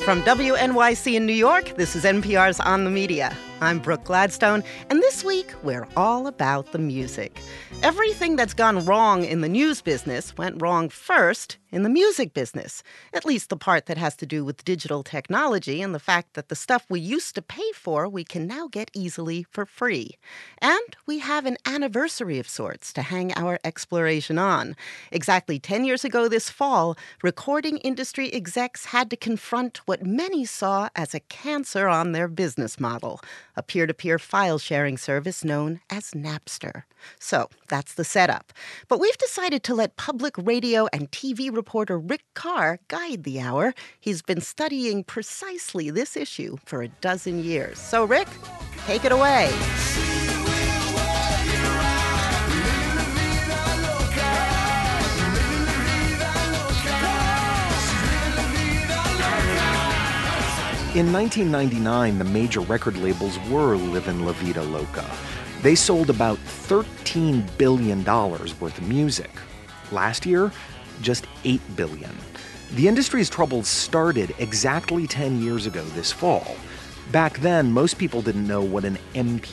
From WNYC in New York, this is NPR's On the Media. I'm Brooke Gladstone, and this week we're all about the music. Everything that's gone wrong in the news business went wrong first in the music business, at least the part that has to do with digital technology and the fact that the stuff we used to pay for we can now get easily for free. And we have an anniversary of sorts to hang our exploration on. Exactly 10 years ago this fall, recording industry execs had to confront what many saw as a cancer on their business model, a peer-to-peer file-sharing service known as Napster. So that's the setup. But we've decided to let public radio and TV reporter Rick Carr guide the hour. He's been studying precisely this issue for a dozen years. So, Rick, take it away. In 1999, the major record labels were livin' La Vida Loca. They sold about $13 billion worth of music. Last year, just $8 billion. The industry's troubles started exactly 10 years ago this fall. Back then, most people didn't know what an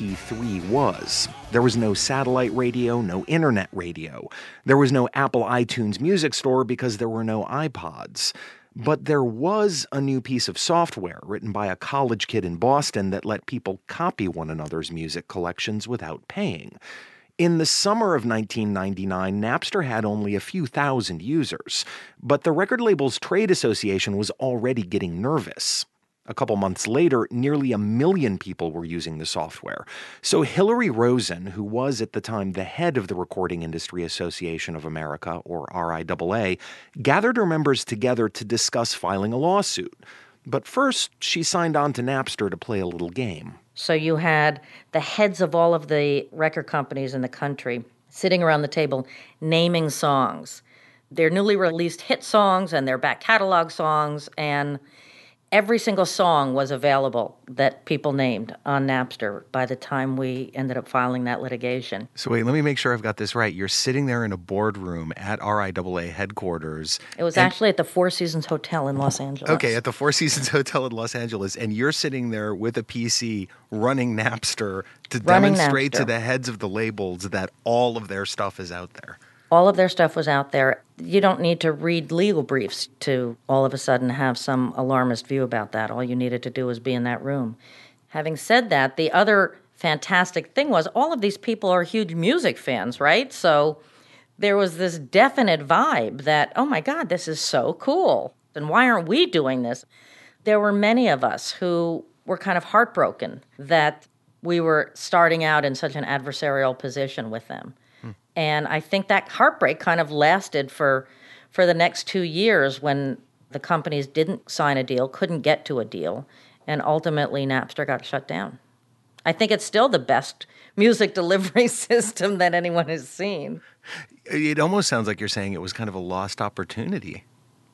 MP3 was. There was no satellite radio, no internet radio. There was no Apple iTunes Music Store because there were no iPods. But there was a new piece of software written by a college kid in Boston that let people copy one another's music collections without paying. In the summer of 1999, Napster had only a few thousand users, but the Record Labels Trade Association was already getting nervous. A couple months later, nearly 1 million people were using the software. So Hillary Rosen, who was at the time the head of the Recording Industry Association of America, or RIAA, gathered her members together to discuss filing a lawsuit. But first, she signed on to Napster to play a little game. So you had the heads of all of the record companies in the country sitting around the table naming songs, their newly released hit songs and their back catalog songs, and every single song was available that people named on Napster by the time we ended up filing that litigation. So wait, let me make sure I've got this right. You're sitting there in a boardroom at RIAA headquarters. It was actually at the Four Seasons Hotel in Los Angeles. Okay, at the Four Seasons Hotel in Los Angeles. And you're sitting there with a PC running Napster to demonstrate to the heads of the labels that all of their stuff is out there. All of their stuff was out there. You don't need to read legal briefs to all of a sudden have some alarmist view about that. All you needed to do was be in that room. Having said that, the other fantastic thing was all of these people are huge music fans, right? So there was this definite vibe that, oh my God, this is so cool. And why aren't we doing this? There were many of us who were kind of heartbroken that we were starting out in such an adversarial position with them. And I think that heartbreak kind of lasted for the next 2 years when the companies didn't sign a deal, couldn't get to a deal, and ultimately Napster got shut down. I think it's still the best music delivery system that anyone has seen. It almost sounds like you're saying it was kind of a lost opportunity.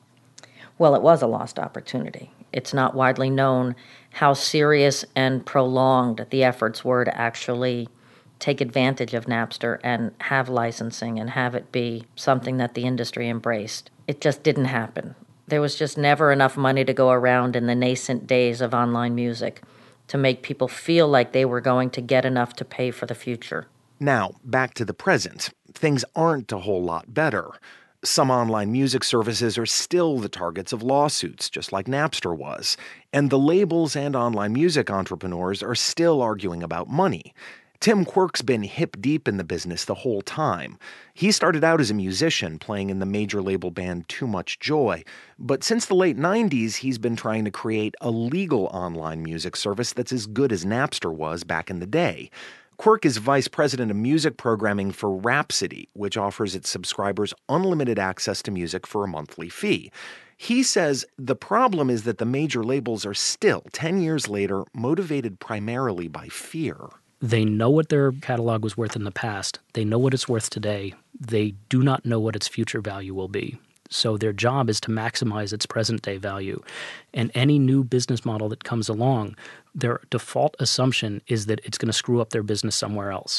Well, it was a lost opportunity. It's not widely known how serious and prolonged the efforts were to actually take advantage of Napster and have licensing and have it be something that the industry embraced. It just didn't happen. There was just never enough money to go around in the nascent days of online music to make people feel like they were going to get enough to pay for the future. Now, back to the present. Things aren't a whole lot better. Some online music services are still the targets of lawsuits, just like Napster was. And the labels and online music entrepreneurs are still arguing about money. Tim Quirk's been hip-deep in the business the whole time. He started out as a musician, playing in the major label band Too Much Joy. But since the late 90s, he's been trying to create a legal online music service that's as good as Napster was back in the day. Quirk is vice president of music programming for Rhapsody, which offers its subscribers unlimited access to music for a monthly fee. He says the problem is that the major labels are still, 10 years later, motivated primarily by fear. They know what their catalog was worth in the past. They know what it's worth today. They do not know what its future value will be. So their job is to maximize its present-day value. And any new business model that comes along, their default assumption is that it's going to screw up their business somewhere else.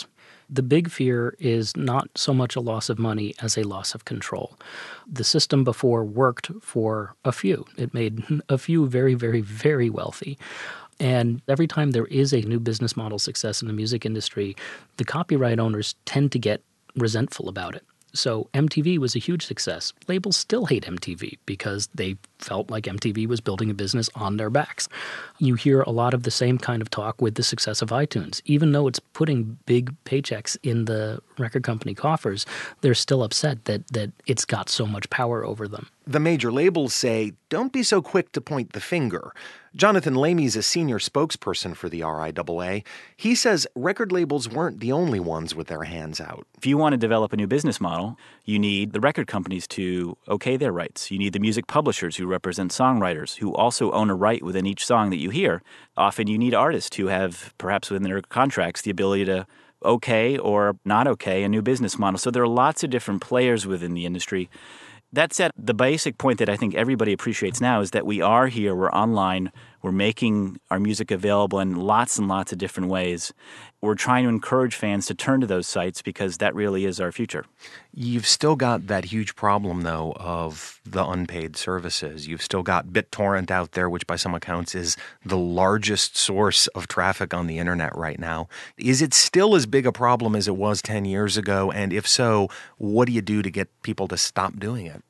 The big fear is not so much a loss of money as a loss of control. The system before worked for a few. It made a few very, very, very wealthy. And every time there is a new business model success in the music industry, the copyright owners tend to get resentful about it. So MTV was a huge success. Labels still hate MTV because they felt like MTV was building a business on their backs. You hear a lot of the same kind of talk with the success of iTunes. Even though it's putting big paychecks in the record company coffers, they're still upset that it's got so much power over them. The major labels say, don't be so quick to point the finger. Jonathan Lamy is a senior spokesperson for the RIAA. He says record labels weren't the only ones with their hands out. If you want to develop a new business model, you need the record companies to okay their rights. You need the music publishers who represent songwriters, who also own a right within each song that you hear. Often you need artists who have, perhaps within their contracts, the ability to okay or not okay a new business model. So there are lots of different players within the industry. That said, the basic point that I think everybody appreciates now is that we are here, we're online, we're making our music available in lots and lots of different ways. We're trying to encourage fans to turn to those sites because that really is our future. You've still got that huge problem, though, of the unpaid services. You've still got BitTorrent out there, which by some accounts is the largest source of traffic on the internet right now. Is it still as big a problem as it was 10 years ago? And if so, what do you do to get people to stop doing it?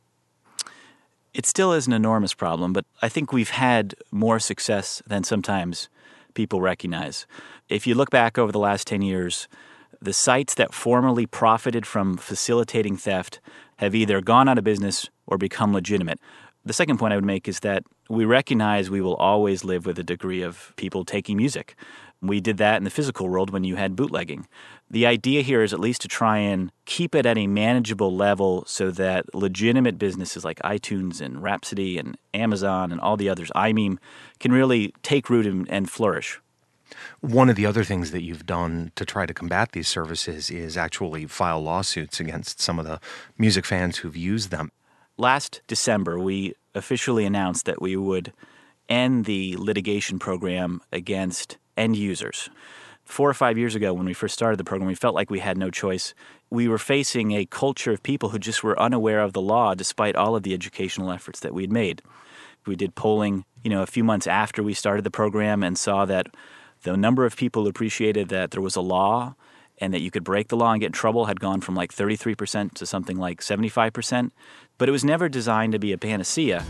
It still is an enormous problem, but I think we've had more success than sometimes people recognize. If you look back over the last 10 years, the sites that formerly profited from facilitating theft have either gone out of business or become legitimate. The second point I would make is that we recognize we will always live with a degree of people taking music. We did that in the physical world when you had bootlegging. The idea here is at least to try and keep it at a manageable level so that legitimate businesses like iTunes and Rhapsody and Amazon and all the others, iMeme, can really take root and flourish. One of the other things that you've done to try to combat these services is actually file lawsuits against some of the music fans who've used them. Last December, we officially announced that we would end the litigation program against end users. 4 or 5 years ago, when we first started the program, we felt like we had no choice. We were facing a culture of people who just were unaware of the law despite all of the educational efforts that we'd made. We did polling, a few months after we started the program and saw that the number of people who appreciated that there was a law and that you could break the law and get in trouble had gone from like 33% to something like 75%. But it was never designed to be a panacea.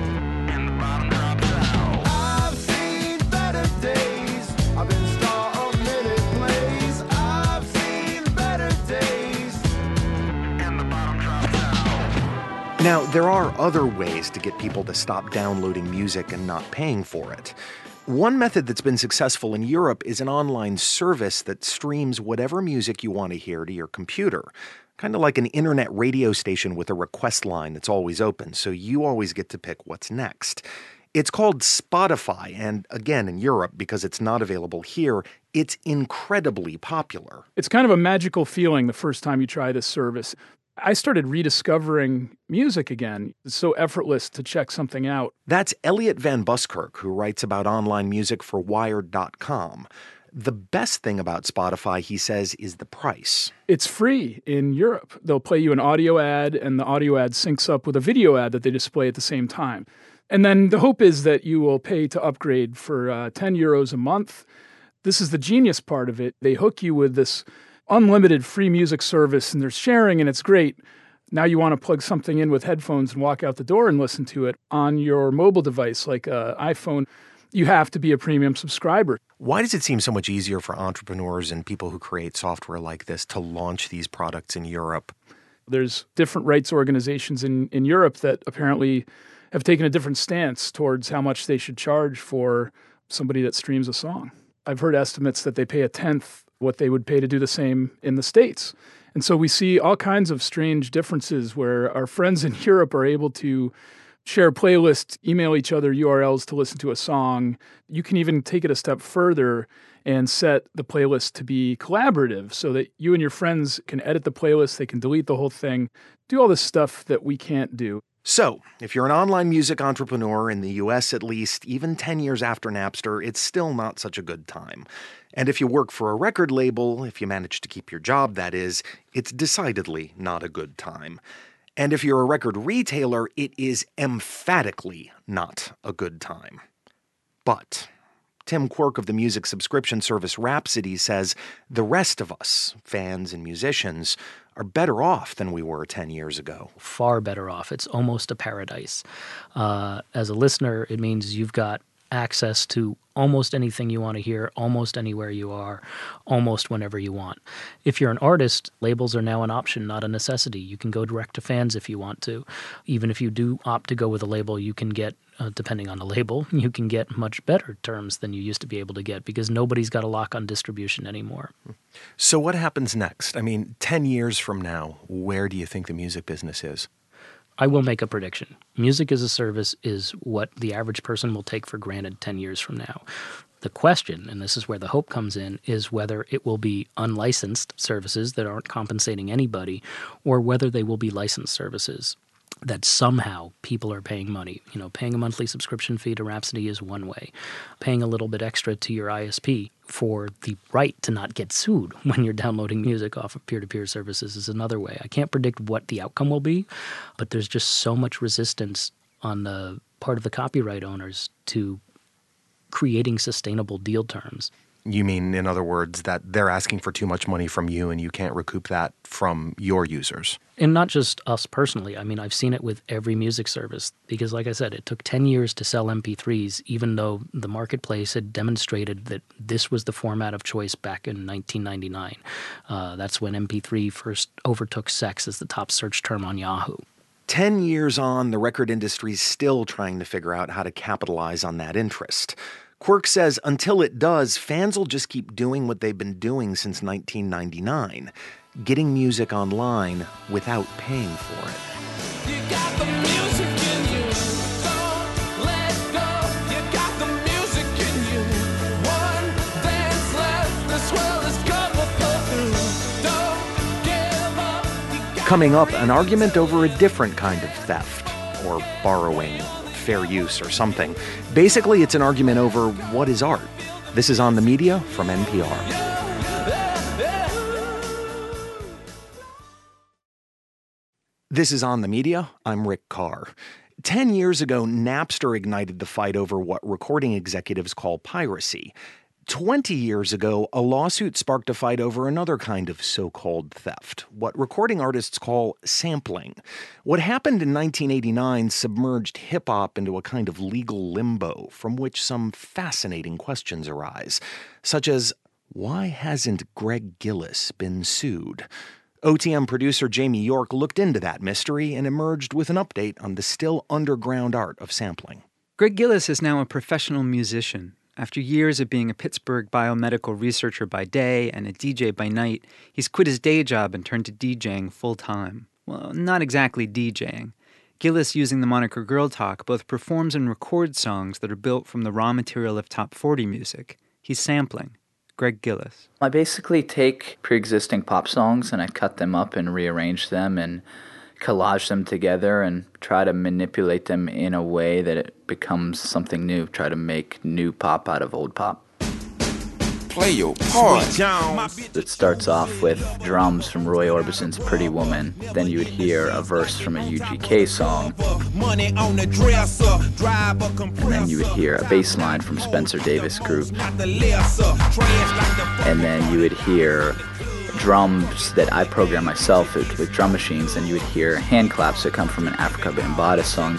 Now, there are other ways to get people to stop downloading music and not paying for it. One method that's been successful in Europe is an online service that streams whatever music you want to hear to your computer. Kind of like an internet radio station with a request line that's always open, so you always get to pick what's next. It's called Spotify, and again, in Europe, because it's not available here, it's incredibly popular. It's kind of a magical feeling the first time you try this service. I started rediscovering music again. It's so effortless to check something out. That's Elliot Van Buskirk, who writes about online music for Wired.com. The best thing about Spotify, he says, is the price. It's free in Europe. They'll play you an audio ad, and the audio ad syncs up with a video ad that they display at the same time. And then the hope is that you will pay to upgrade for 10 euros a month. This is the genius part of it. They hook you with this unlimited free music service, and there's sharing, and it's great. Now you want to plug something in with headphones and walk out the door and listen to it on your mobile device like an iPhone. You have to be a premium subscriber. Why does it seem so much easier for entrepreneurs and people who create software like this to launch these products in Europe? There's different rights organizations in Europe that apparently have taken a different stance towards how much they should charge for somebody that streams a song. I've heard estimates that they pay a tenth what they would pay to do the same in the States. And so we see all kinds of strange differences where our friends in Europe are able to share playlists, email each other URLs to listen to a song. You can even take it a step further and set the playlist to be collaborative so that you and your friends can edit the playlist, they can delete the whole thing, do all this stuff that we can't do. So, if you're an online music entrepreneur in the US at least, even 10 years after Napster, it's still not such a good time. And if you work for a record label, if you manage to keep your job, that is, it's decidedly not a good time. And if you're a record retailer, it is emphatically not a good time. But Tim Quirk of the music subscription service Rhapsody says the rest of us, fans and musicians, are better off than we were 10 years ago. Far better off. It's almost a paradise. As a listener, it means you've got access to almost anything you want to hear, almost anywhere you are, almost whenever you want. If you're an artist, labels are now an option, not a necessity. You can go direct to fans if you want to. Even if you do opt to go with a label, you can get, depending on the label, you can get much better terms than you used to be able to get because nobody's got a lock on distribution anymore. So what happens next? I mean, 10 years from now, where do you think the music business is? I will make a prediction. Music as a service is what the average person will take for granted 10 years from now. The question, and this is where the hope comes in, is whether it will be unlicensed services that aren't compensating anybody or whether they will be licensed services that somehow people are paying money. You know, paying a monthly subscription fee to Rhapsody is one way. Paying a little bit extra to your ISP for the right to not get sued when you're downloading music off of peer-to-peer services is another way. I can't predict what the outcome will be, but there's just so much resistance on the part of the copyright owners to creating sustainable deal terms. You mean, in other words, that they're asking for too much money from you and you can't recoup that from your users? And not just us personally. I mean, I've seen it with every music service because, like I said, it took 10 years to sell MP3s, even though the marketplace had demonstrated that this was the format of choice back in 1999. That's when MP3 first overtook sex as the top search term on Yahoo. 10 years on, the record industry's still trying to figure out how to capitalize on that interest. Quirk says until it does, fans will just keep doing what they've been doing since 1999, getting music online without paying for it. You got the music in you, don't let go. You got the music in you, one dance left, this world is gonna pull through, don't give up. Coming up, an argument over a different kind of theft, or borrowing, fair use, or something. Basically, it's an argument over what is art. This is On the Media from NPR. This is On the Media. I'm Rick Carr. 10 years ago, Napster ignited the fight over what recording executives call piracy. 20 years ago, a lawsuit sparked a fight over another kind of so-called theft, what recording artists call sampling. What happened in 1989 submerged hip-hop into a kind of legal limbo from which some fascinating questions arise, such as, why hasn't Greg Gillis been sued? OTM producer Jamie York looked into that mystery and emerged with an update on the still underground art of sampling. Greg Gillis is now a professional musician. After years of being a Pittsburgh biomedical researcher by day and a DJ by night, he's quit his day job and turned to DJing full-time. Well, not exactly DJing. Gillis, using the moniker Girl Talk, both performs and records songs that are built from the raw material of top 40 music. He's sampling. Greg Gillis. I basically take pre-existing pop songs and I cut them up and rearrange them and collage them together and try to manipulate them in a way that it becomes something new. Try to make new pop out of old pop. Play your part. It starts off with drums from Roy Orbison's Pretty Woman. Then you would hear a verse from a UGK song. And then you would hear a bass line from Spencer Davis Group. And then you would hear drums that I program myself with drum machines, and you would hear hand claps that come from an Africa Bambaataa song.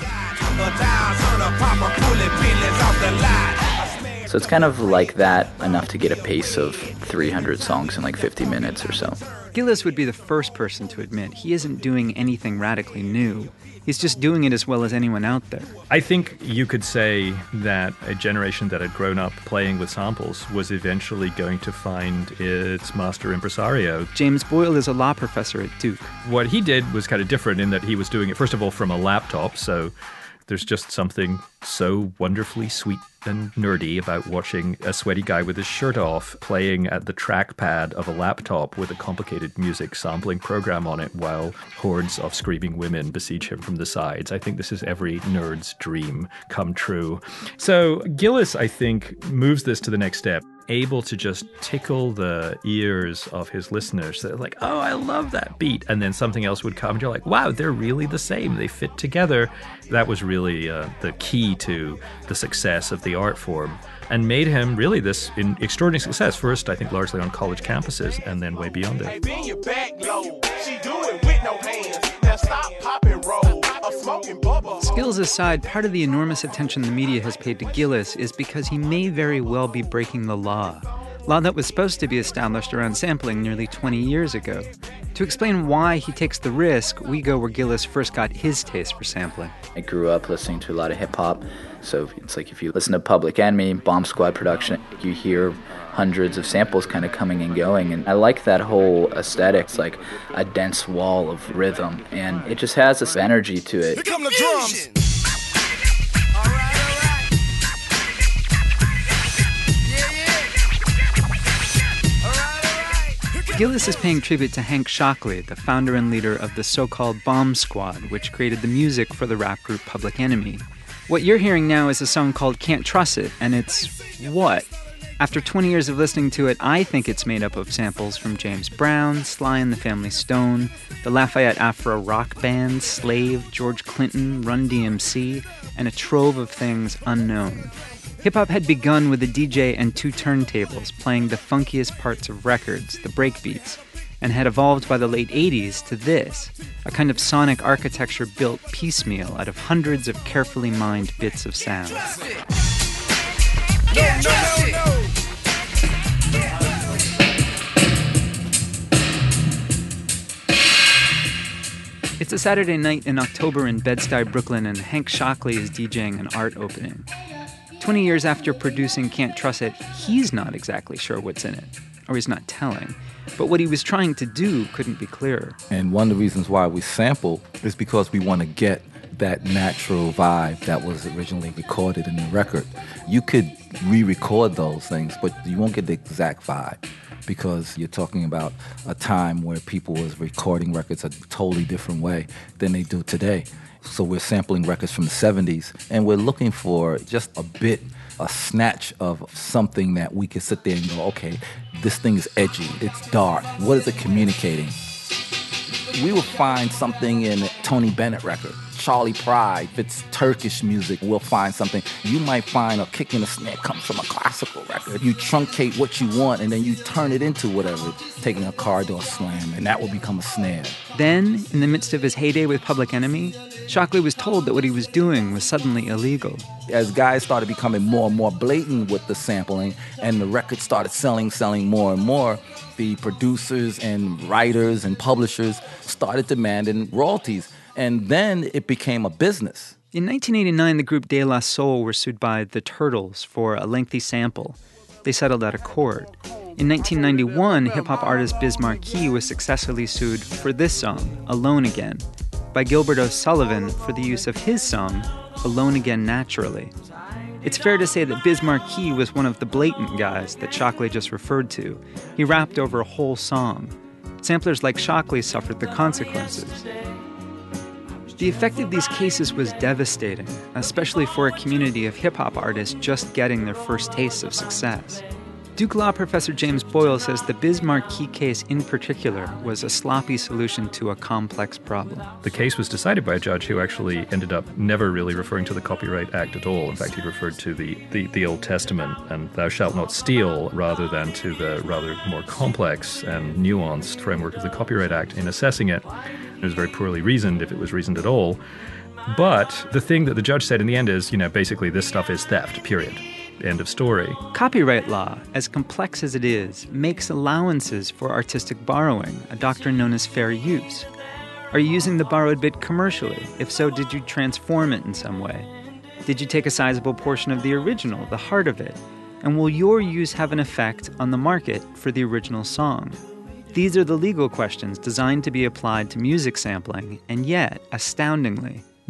So it's kind of like that, enough to get a pace of 300 songs in like 50 minutes or so. Gillis would be the first person to admit he isn't doing anything radically new. He's just doing it as well as anyone out there. I think you could say that a generation that had grown up playing with samples was eventually going to find its master impresario. James Boyle is a law professor at Duke. What he did was kind of different in that he was doing it, first of all, from a laptop, so There's just something so wonderfully sweet and nerdy about watching a sweaty guy with his shirt off playing at the trackpad of a laptop with a complicated music sampling program on it while hordes of screaming women besiege him from the sides. I think this is every nerd's dream come true. So Gillis, I think, moves this to the next step, able to just tickle the ears of his listeners. They're like, oh, I love that beat. And then something else would come and you're like, wow, they're really the same. They fit together. That was really the key to the success of the art form and made him really this extraordinary success. First, I think, largely on college campuses and then way beyond it. Skills aside, part of the enormous attention the media has paid to Gillis is because he may very well be breaking the law that was supposed to be established around sampling nearly 20 years ago. To explain why he takes the risk, we go where Gillis first got his taste for sampling. I grew up listening to a lot of hip-hop, so it's like if you listen to Public Enemy, Bomb Squad production, you hear hundreds of samples kind of coming and going, and I like that whole aesthetic. It's like a dense wall of rhythm, and it just has this energy to it. Here come the drums! Gillis is paying tribute to Hank Shocklee, the founder and leader of the so-called Bomb Squad, which created the music for the rap group Public Enemy. What you're hearing now is a song called Can't Trust It, and it's what? After 20 years of listening to it, I think it's made up of samples from James Brown, Sly and the Family Stone, the Lafayette Afro Rock Band, Slave, George Clinton, Run DMC, and a trove of things unknown. Hip-hop had begun with a DJ and two turntables playing the funkiest parts of records, the breakbeats, and had evolved by the late 80s to this, a kind of sonic architecture built piecemeal out of hundreds of carefully mined bits of sound. It's a Saturday night in October in Bed-Stuy, Brooklyn, and Hank Shocklee is DJing an art opening. 20 years after producing Can't Trust It, he's not exactly sure what's in it, or he's not telling. But what he was trying to do couldn't be clearer. And one of the reasons why we sample is because we want to get that natural vibe that was originally recorded in the record. You could re-record those things, but you won't get the exact vibe because you're talking about a time where people was recording records a totally different way than they do today. So we're sampling records from the 70s, and we're looking for just a snatch of something that we can sit there and go, okay, this thing is edgy, it's dark, what is it communicating? We will find something in a Tony Bennett record, Charlie Pride. If it's Turkish music, we'll find something. You might find a kick and a snare comes from a classical record. You truncate what you want, and then you turn it into whatever, taking a car door slam, and that will become a snare. Then, in the midst of his heyday with Public Enemy, Shocklee was told that what he was doing was suddenly illegal. As guys started becoming more and more blatant with the sampling, and the records started selling more and more, the producers and writers and publishers started demanding royalties. And then it became a business. In 1989, the group De La Soul were sued by the Turtles for a lengthy sample. They settled out of court. In 1991, hip-hop artist Biz Markie was successfully sued for this song, Alone Again, by Gilbert O'Sullivan for the use of his song, Alone Again Naturally. It's fair to say that Biz Markie was one of the blatant guys that Shocklee just referred to. He rapped over a whole song. Samplers like Shocklee suffered the consequences. The effect of these cases was devastating, especially for a community of hip-hop artists just getting their first tastes of success. Duke Law professor James Boyle says the Biz Markie case in particular was a sloppy solution to a complex problem. The case was decided by a judge who actually ended up never really referring to the Copyright Act at all. In fact, he referred to the Old Testament and thou shalt not steal rather than to the rather more complex and nuanced framework of the Copyright Act in assessing it. It was very poorly reasoned, if it was reasoned at all. But the thing that the judge said in the end is, basically this stuff is theft, period. End of story. Copyright law, as complex as it is, makes allowances for artistic borrowing, a doctrine known as fair use. Are you using the borrowed bit commercially? If so, did you transform it in some way? Did you take a sizable portion of the original, the heart of it? And will your use have an effect on the market for the original song? These are the legal questions designed to be applied to music sampling, and yet, astoundingly,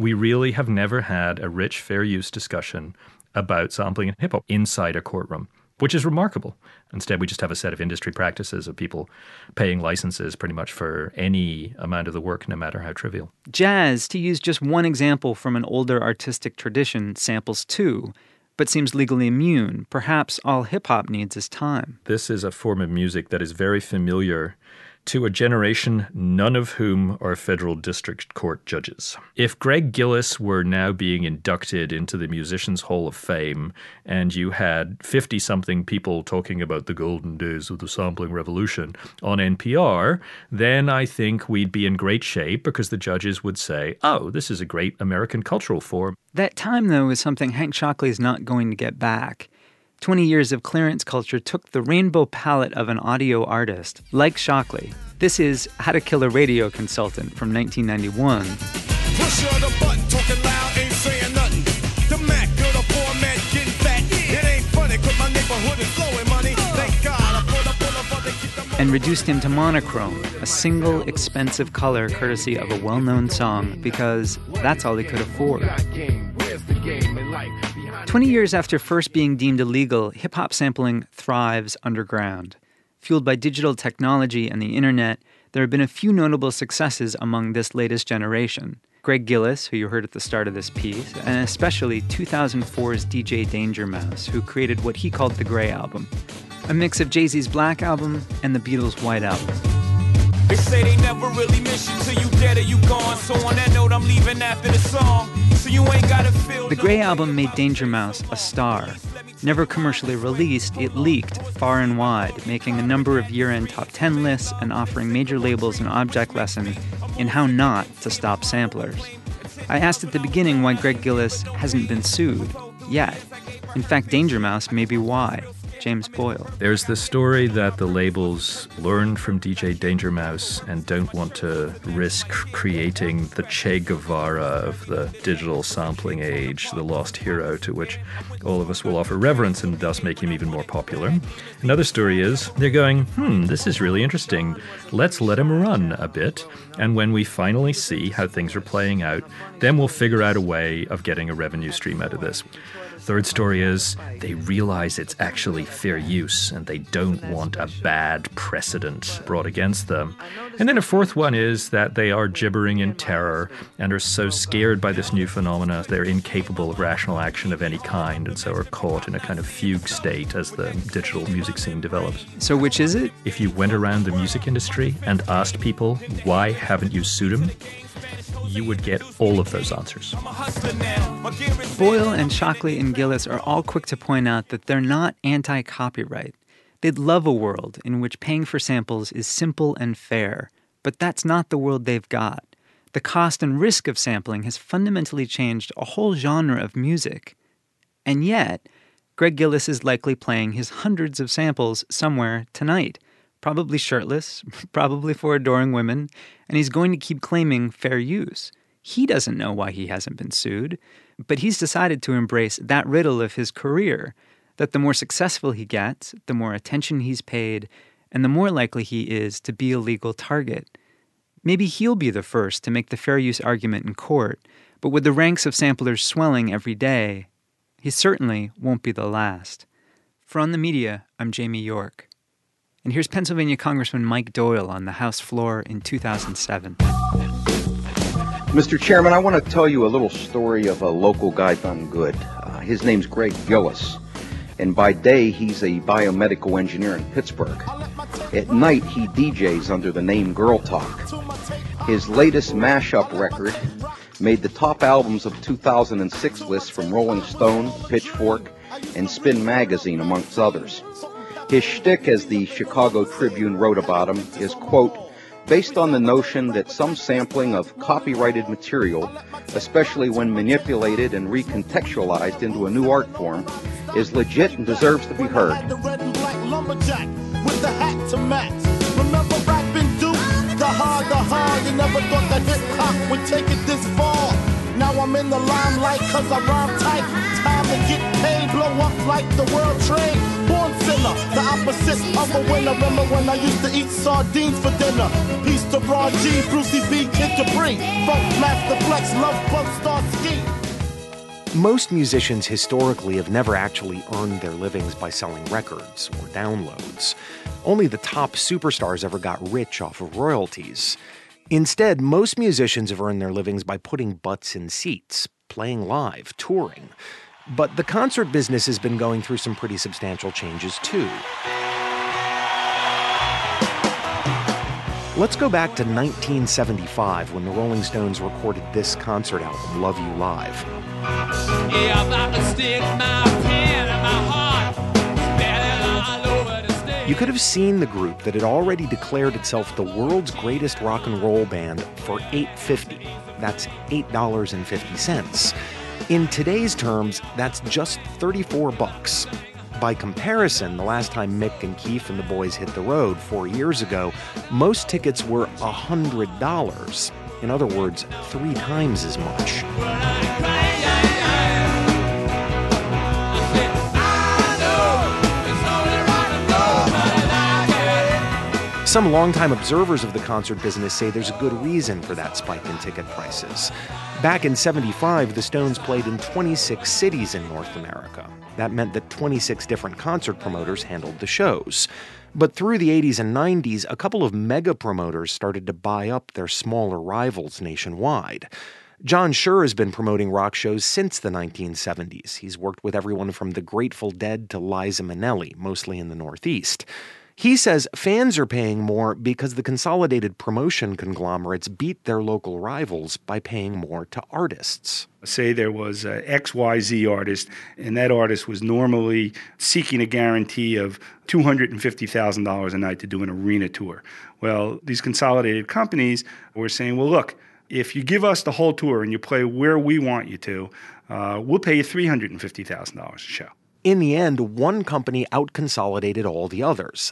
We really have never had a rich fair use discussion about sampling in hip-hop inside a courtroom, which is remarkable. Instead, we just have a set of industry practices of people paying licenses pretty much for any amount of the work, no matter how trivial. Jazz, to use just one example from an older artistic tradition, samples too, but seems legally immune. Perhaps all hip-hop needs is time. This is a form of music that is very familiar to a generation, none of whom are federal district court judges. If Greg Gillis were now being inducted into the Musicians Hall of Fame, and you had 50-something people talking about the golden days of the sampling revolution on NPR, then I think we'd be in great shape because the judges would say, oh, this is a great American cultural form. That time, though, is something Hank Shocklee is not going to get back. 20 years of clearance culture took the rainbow palette of an audio artist like Shocklee. This is How to Kill a Radio Consultant from 1991. Push on the button, talking loud, ain't saying nothing. The Mac, good, a poor man getting fat. It ain't funny, cause my neighborhood is flowing money. Thank God I pulled up, they keep the... And reduced him to monochrome, a single expensive color courtesy of a well-known song, because that's all he could afford. 20 years after first being deemed illegal, hip-hop sampling thrives underground. Fueled by digital technology and the internet, there have been a few notable successes among this latest generation. Greg Gillis, who you heard at the start of this piece, and especially 2004's DJ Danger Mouse, who created what he called the Grey Album, a mix of Jay-Z's Black Album and the Beatles' White Album. They say they never really miss you till you dead or you gone. So on that note, I'm leaving after the song. So you ain't gotta feel. The Grey Album made Danger Mouse a star. Never commercially released, it leaked far and wide, making a number of year-end top 10 lists and offering major labels an object lesson in how not to stop samplers. I asked at the beginning why Greg Gillis hasn't been sued yet. In fact, Danger Mouse may be why. James Boyle. There's the story that the labels learned from DJ Danger Mouse and don't want to risk creating the Che Guevara of the digital sampling age, the lost hero to which all of us will offer reverence and thus make him even more popular. Another story is they're going, this is really interesting. Let's let him run a bit. And when we finally see how things are playing out, then we'll figure out a way of getting a revenue stream out of this. Third story is they realize it's actually fair use and they don't want a bad precedent brought against them. And then a fourth one is that they are gibbering in terror and are so scared by this new phenomena they're incapable of rational action of any kind and so are caught in a kind of fugue state as the digital music scene develops. So which is it? If you went around the music industry and asked people, why haven't you sued him? You would get all of those answers. Boyle and Shocklee and Gillis are all quick to point out that they're not anti-copyright. They'd love a world in which paying for samples is simple and fair, but that's not the world they've got. The cost and risk of sampling has fundamentally changed a whole genre of music. And yet, Greg Gillis is likely playing his hundreds of samples somewhere tonight. Probably shirtless, probably for adoring women, and he's going to keep claiming fair use. He doesn't know why he hasn't been sued, but he's decided to embrace that riddle of his career, that the more successful he gets, the more attention he's paid, and the more likely he is to be a legal target. Maybe he'll be the first to make the fair use argument in court, but with the ranks of samplers swelling every day, he certainly won't be the last. For On the Media, I'm Jamie York. And here's Pennsylvania Congressman Mike Doyle on the House floor in 2007. Mr. Chairman, I want to tell you a little story of a local guy done good. His name's Greg Gillis, and by day he's a biomedical engineer in Pittsburgh. At night he DJs under the name Girl Talk. His latest mashup record made the top albums of 2006 lists from Rolling Stone, Pitchfork, and Spin Magazine, amongst others. His shtick, as the Chicago Tribune wrote about him, is, quote, based on the notion that some sampling of copyrighted material, especially when manipulated and recontextualized into a new art form, is legit and deserves to be heard. The red and black lumberjack with the hat to match. Remember rapping Duke? The hard, you never thought that hip-hop would take it this far. Now I'm in the limelight cause I rhyme tight. Time to get paid, blow up like the world trade. Born sinner, the opposite of a winner. Remember when I used to eat sardines for dinner? Peace Mr. Ron G, Brucey B, Kid Capri, Funk Master Flex, Love Bug, Star Ski. Most musicians historically have never actually earned their livings by selling records or downloads. Only the top superstars ever got rich off of royalties. Instead, most musicians have earned their livings by putting butts in seats, playing live, touring. But the concert business has been going through some pretty substantial changes too. Let's go back to 1975 when the Rolling Stones recorded this concert album, Love You Live. Yeah, I'm about to stick my pen in my heart, all over the stage. You could have seen the group that had already declared itself the world's greatest rock and roll band for $8.50. That's $8.50. In today's terms, that's just $34. By comparison, the last time Mick and Keith and the boys hit the road 4 years ago, most tickets were $100. In other words, 3 times as much. Some longtime observers of the concert business say there's a good reason for that spike in ticket prices. Back in '75, the Stones played in 26 cities in North America. That meant that 26 different concert promoters handled the shows. But through the 80s and 90s, a couple of mega promoters started to buy up their smaller rivals nationwide. John Scher has been promoting rock shows since the 1970s. He's worked with everyone from the Grateful Dead to Liza Minnelli, mostly in the Northeast. He says fans are paying more because the consolidated promotion conglomerates beat their local rivals by paying more to artists. Say there was a XYZ artist, and that artist was normally seeking a guarantee of $250,000 a night to do an arena tour. Well, these consolidated companies were saying, well, look, if you give us the whole tour and you play where we want you to, we'll pay you $350,000 a show. In the end, one company out-consolidated all the others,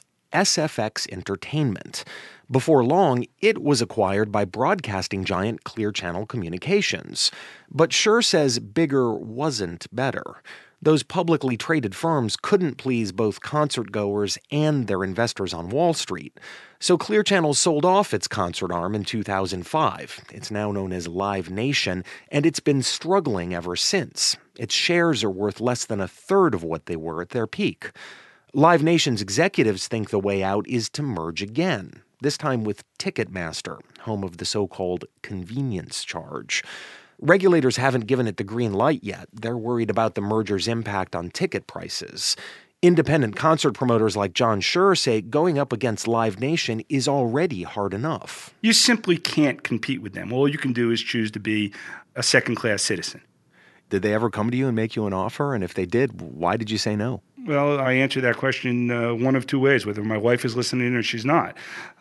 SFX Entertainment. Before long, it was acquired by broadcasting giant Clear Channel Communications. But Scher says bigger wasn't better. Those publicly traded firms couldn't please both concertgoers and their investors on Wall Street. So Clear Channel sold off its concert arm in 2005. It's now known as Live Nation, and it's been struggling ever since. Its shares are worth less than a third of what they were at their peak. Live Nation's executives think the way out is to merge again, this time with Ticketmaster, home of the so-called convenience charge. Regulators haven't given it the green light yet. They're worried about the merger's impact on ticket prices. Independent concert promoters like John Scher say going up against Live Nation is already hard enough. You simply can't compete with them. All you can do is choose to be a second-class citizen. Did they ever come to you and make you an offer? And if they did, why did you say no? Well, I answer that question one of two ways, whether my wife is listening or she's not.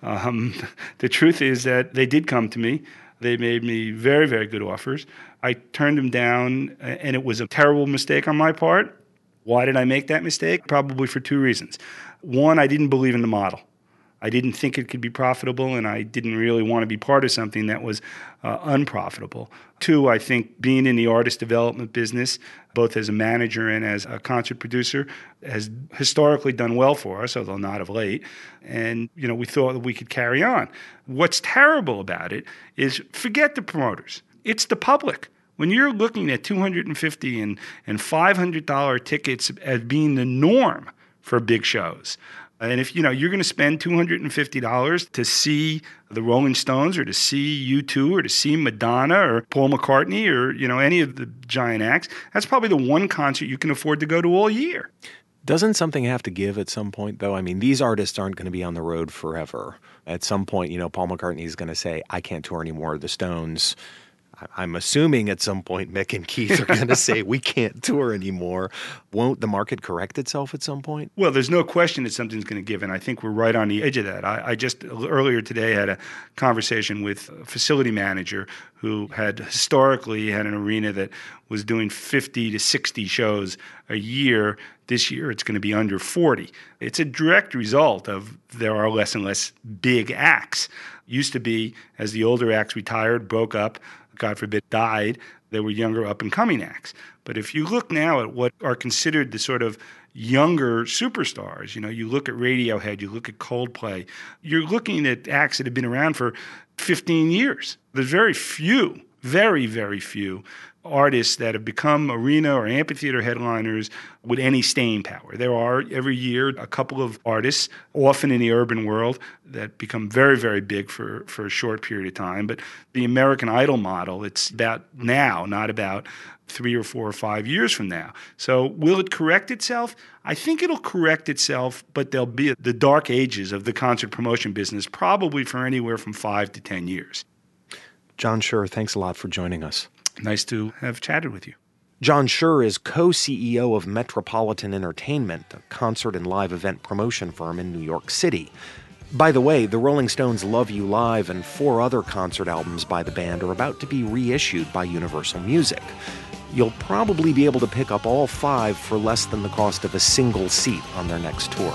The truth is that they did come to me. They made me very, very good offers. I turned them down, and it was a terrible mistake on my part. Why did I make that mistake? Probably for 2 reasons. One, I didn't believe in the model. I didn't think it could be profitable, and I didn't really want to be part of something that was unprofitable. 2, I think being in the artist development business, both as a manager and as a concert producer, has historically done well for us, although not of late. And, we thought that we could carry on. What's terrible about it is forget the promoters. It's the public. When you're looking at $250 and $500 tickets as being the norm for big shows, and if you're going to spend $250 to see the Rolling Stones or to see U2 or to see Madonna or Paul McCartney or any of the giant acts, that's probably the one concert you can afford to go to all year. Doesn't something have to give at some point, though? I mean, these artists aren't going to be on the road forever. At some point, Paul McCartney is going to say, I can't tour anymore. The Stones, I'm assuming at some point Mick and Keith are going to say, we can't tour anymore. Won't the market correct itself at some point? Well, there's no question that something's going to give, and I think we're right on the edge of that. I just earlier today had a conversation with a facility manager who had historically had an arena that was doing 50 to 60 shows a year. This year, it's going to be under 40. It's a direct result of there are less and less big acts. Used to be, as the older acts retired, broke up, God forbid, died, there were younger up-and-coming acts. But if you look now at what are considered the sort of younger superstars. You know, you look at Radiohead, you look at Coldplay, you're looking at acts that have been around for 15 years. There's very few, very, very few artists that have become arena or amphitheater headliners with any staying power. There are every year a couple of artists, often in the urban world, that become very, very big for a short period of time. But the American Idol model, it's about now, not about 3 or 4 or 5 years from now. So will it correct itself? I think it'll correct itself, but there'll be the dark ages of the concert promotion business probably for anywhere from 5 to 10 years. John Schur, thanks a lot for joining us. Nice to have chatted with you. John Schur is co-CEO of Metropolitan Entertainment, a concert and live event promotion firm in New York City. By the way, the Rolling Stones' Love You Live and 4 other concert albums by the band are about to be reissued by Universal Music. You'll probably be able to pick up all 5 for less than the cost of a single seat on their next tour.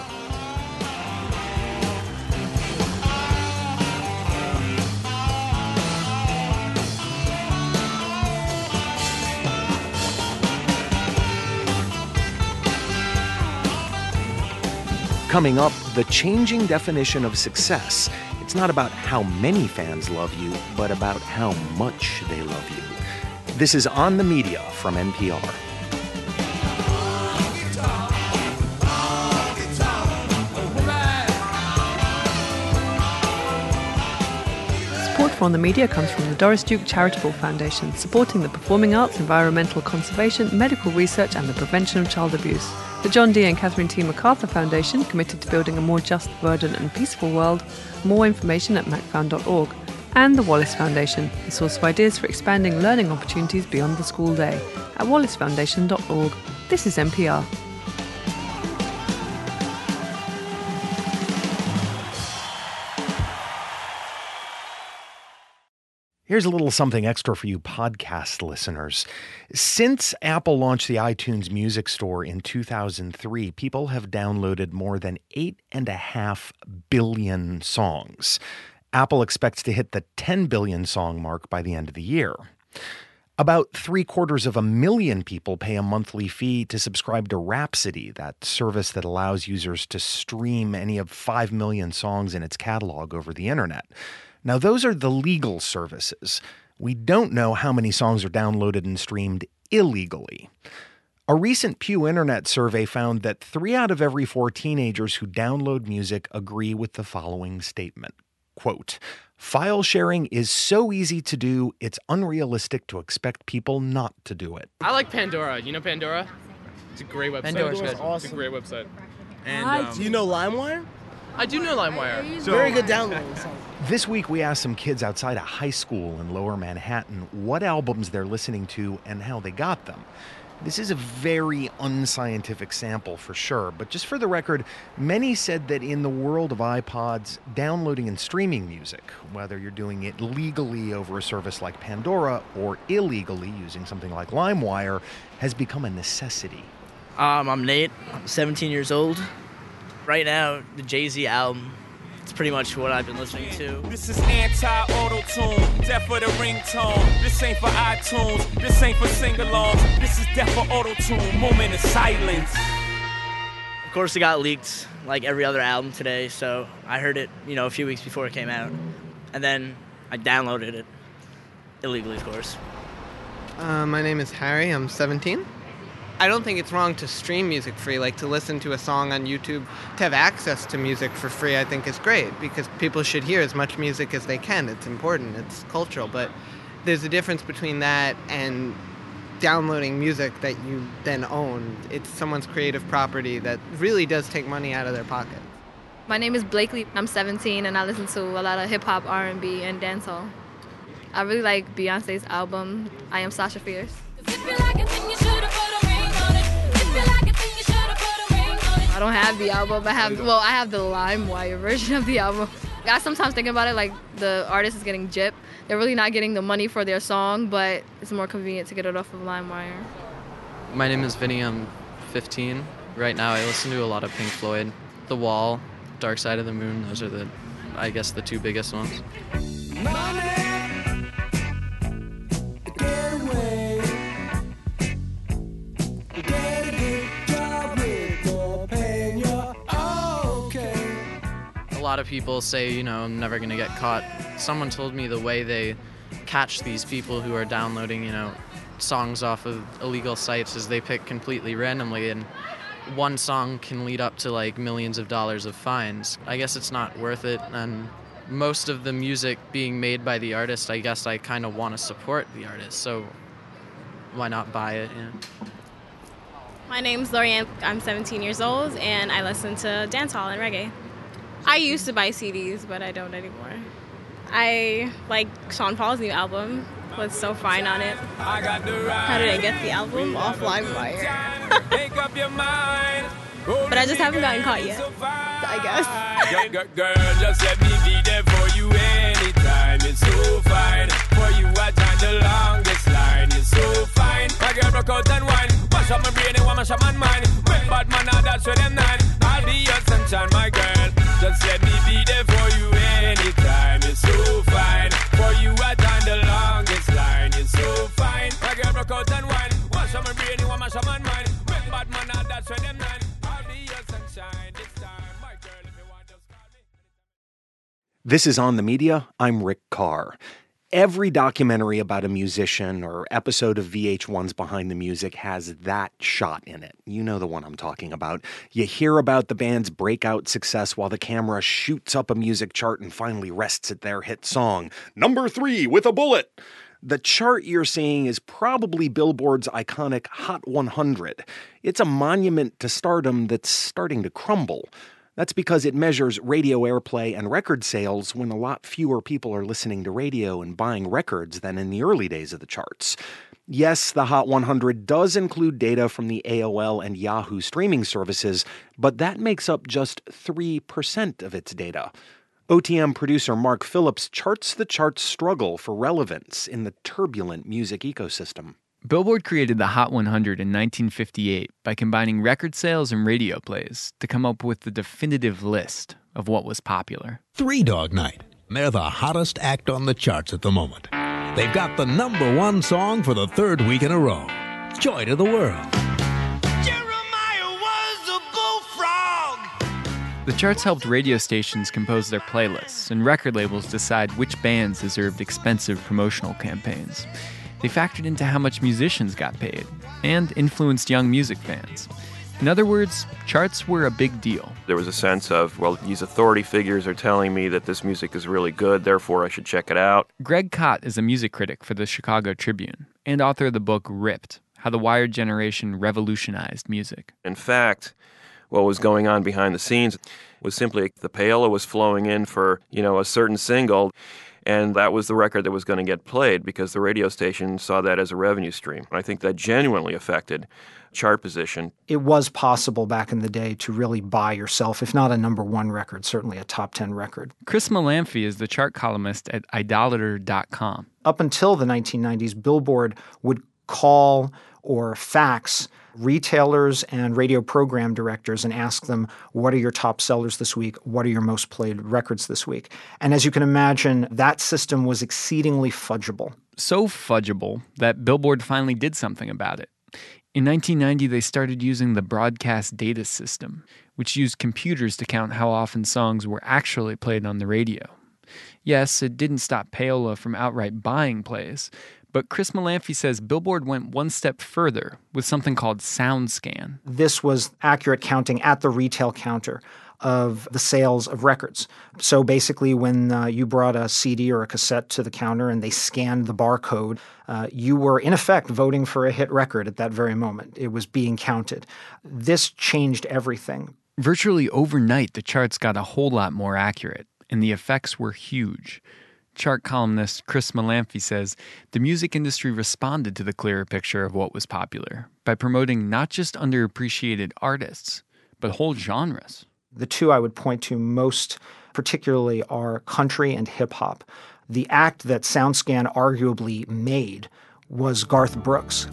Coming up, the changing definition of success. It's not about how many fans love you, but about how much they love you. This is On the Media from NPR. Support for On the Media comes from the Doris Duke Charitable Foundation, supporting the performing arts, environmental conservation, medical research and the prevention of child abuse. The John D. and Catherine T. MacArthur Foundation, committed to building a more just, verdant and peaceful world. More information at macfound.org. And the Wallace Foundation, a source of ideas for expanding learning opportunities beyond the school day, at wallacefoundation.org. This is NPR. Here's a little something extra for you podcast listeners. Since Apple launched the iTunes Music Store in 2003, people have downloaded more than 8.5 billion songs. Apple expects to hit the 10 billion song mark by the end of the year. About 750,000 people pay a monthly fee to subscribe to Rhapsody, that service that allows users to stream any of 5 million songs in its catalog over the internet. Now, those are the legal services. We don't know how many songs are downloaded and streamed illegally. A recent Pew Internet survey found that 3 out of every 4 teenagers who download music agree with the following statement. Quote, "File sharing is so easy to do, it's unrealistic to expect people not to do it." I like Pandora. You know Pandora? It's a great website. Pandora's good. Awesome. It's a great website. And do you know LimeWire? I do know LimeWire. Very good downloading. This week, we asked some kids outside a high school in Lower Manhattan what albums they're listening to and how they got them. This is a very unscientific sample for sure, but just for the record, many said that in the world of iPods, downloading and streaming music, whether you're doing it legally over a service like Pandora or illegally using something like LimeWire, has become a necessity. I'm Nate. I'm 17 years old. Right now, the Jay-Z album. It's pretty much what I've been listening to. This is anti-auto-tune, death for the ringtone. This ain't for iTunes, this ain't for sing-alongs. This is death for auto-tune, moment of silence. Of course, it got leaked like every other album today, so I heard it, a few weeks before it came out. And then I downloaded it, illegally, of course. My name is Harry, I'm 17. I don't think it's wrong to stream music free, like to listen to a song on YouTube. To have access to music for free, I think is great, because people should hear as much music as they can. It's important, it's cultural, but there's a difference between that and downloading music that you then own. It's someone's creative property that really does take money out of their pocket. My name is Blakely. I'm 17 and I listen to a lot of hip-hop, R&B, and dancehall. I really like Beyonce's album, I Am Sasha Fierce. I don't have the album. I have the LimeWire version of the album. I sometimes think about it like the artist is getting gypped. They're really not getting the money for their song, but it's more convenient to get it off of LimeWire. My name is Vinny. I'm 15. Right now I listen to a lot of Pink Floyd. The Wall, Dark Side of the Moon, those are the 2 biggest ones. lot of people say, I'm never going to get caught. Someone told me the way they catch these people who are downloading, songs off of illegal sites is they pick completely randomly, and one song can lead up to like millions of dollars of fines. I guess it's not worth it, and most of the music being made by the artist, I guess I kind of want to support the artist, so why not buy it? My name's Lorianne. I'm 17 years old, and I listen to dancehall and reggae. I used to buy CDs, but I don't anymore. I like Sean Paul's new album. What's so fine on it? How did I get the album? Off LimeWire. But I just haven't gotten caught yet, I guess. Girl, just let me be there for you anytime. It's so fine. For you, I time the longest line. It's so fine. My girl broke out and wine. Mash up my brain and mash up my mind. When bad man, that's where them nine. I'll be your sunshine, my girl. Just let me be there for you anytime. It's so fine. For you, I time the longest line. It's so fine. My girl broke out and wine. Mash up my brain and mash up my mind. When bad man, that's where them nine. This is On the Media. I'm Rick Carr. Every documentary about a musician or episode of VH1's Behind the Music has that shot in it. You know the one I'm talking about. You hear about the band's breakout success while the camera shoots up a music chart and finally rests at their hit song, Number 3 with a Bullet. The chart you're seeing is probably Billboard's iconic Hot 100. It's a monument to stardom that's starting to crumble. That's because it measures radio airplay and record sales when a lot fewer people are listening to radio and buying records than in the early days of the charts. Yes, the Hot 100 does include data from the AOL and Yahoo streaming services, but that makes up just 3% of its data. OTM producer Mark Phillips charts the chart's struggle for relevance in the turbulent music ecosystem. Billboard created the Hot 100 in 1958 by combining record sales and radio plays to come up with the definitive list of what was popular. Three Dog Night. They're the hottest act on the charts at the moment. They've got the number one song for the third week in a row. Joy to the World. The charts helped radio stations compose their playlists, and record labels decide which bands deserved expensive promotional campaigns. They factored into how much musicians got paid, and influenced young music fans. In other words, charts were a big deal. There was a sense of, well, these authority figures are telling me that this music is really good, therefore I should check it out. Greg Kot is a music critic for the Chicago Tribune, and author of the book Ripped, How the Wired Generation Revolutionized Music. In fact, what was going on behind the scenes was simply the payola was flowing in for, a certain single, and that was the record that was going to get played because the radio station saw that as a revenue stream. I think that genuinely affected chart position. It was possible back in the day to really buy yourself, if not a number one record, certainly a top 10 record. Chris Malamphy is the chart columnist at idolater.com. Up until the 1990s, Billboard would call or fax retailers and radio program directors and ask them, what are your top sellers this week? What are your most played records this week? And as you can imagine, that system was exceedingly fudgeable. So fudgeable that Billboard finally did something about it. In 1990, they started using the broadcast data system, which used computers to count how often songs were actually played on the radio. Yes, it didn't stop payola from outright buying plays, but Chris Malamphy says Billboard went one step further with something called SoundScan. This was accurate counting at the retail counter of the sales of records. So basically when you brought a CD or a cassette to the counter and they scanned the barcode, you were in effect voting for a hit record at that very moment. It was being counted. This changed everything. Virtually overnight, the charts got a whole lot more accurate, and the effects were huge. Chart columnist Chris Malamphy says the music industry responded to the clearer picture of what was popular by promoting not just underappreciated artists, but whole genres. The two I would point to most particularly are country and hip-hop. The act that SoundScan arguably made was Garth Brooks.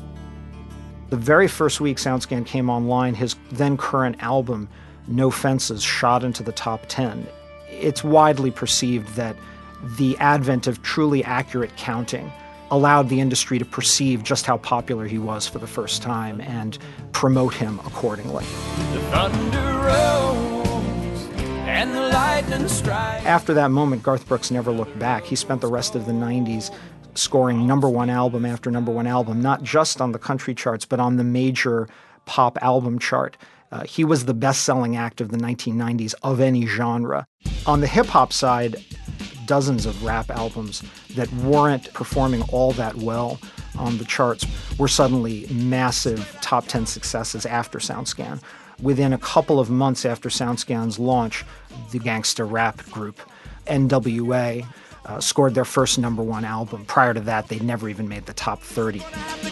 The very first week SoundScan came online, his then current album, No Fences, shot into the top 10. It's widely perceived that the advent of truly accurate counting allowed the industry to perceive just how popular he was for the first time and promote him accordingly. The thunder rolls and the lightning strike. After that moment, Garth Brooks never looked back. He spent the rest of the 90s scoring number one album after number one album, not just on the country charts, but on the major pop album chart. He was the best-selling act of the 1990s of any genre. On the hip-hop side, dozens of rap albums that weren't performing all that well on the charts were suddenly massive top 10 successes after SoundScan. Within a couple of months after SoundScan's launch, the gangsta rap group NWA scored their first number one album. Prior to that, they'd never even made the top 30.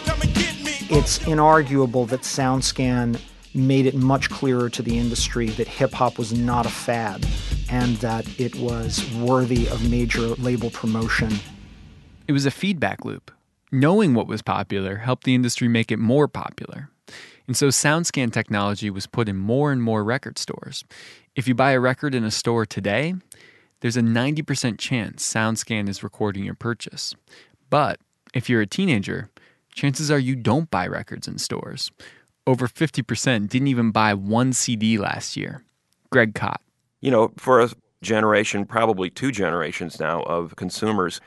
It's inarguable that SoundScan made it much clearer to the industry that hip-hop was not a fad and that it was worthy of major label promotion. It was a feedback loop. Knowing what was popular helped the industry make it more popular. And so SoundScan technology was put in more and more record stores. If you buy a record in a store today, there's a 90% chance SoundScan is recording your purchase. But if you're a teenager, chances are you don't buy records in stores. Over 50% didn't even buy one CD last year. Greg Kot. You know, for a generation, probably two generations now of consumers,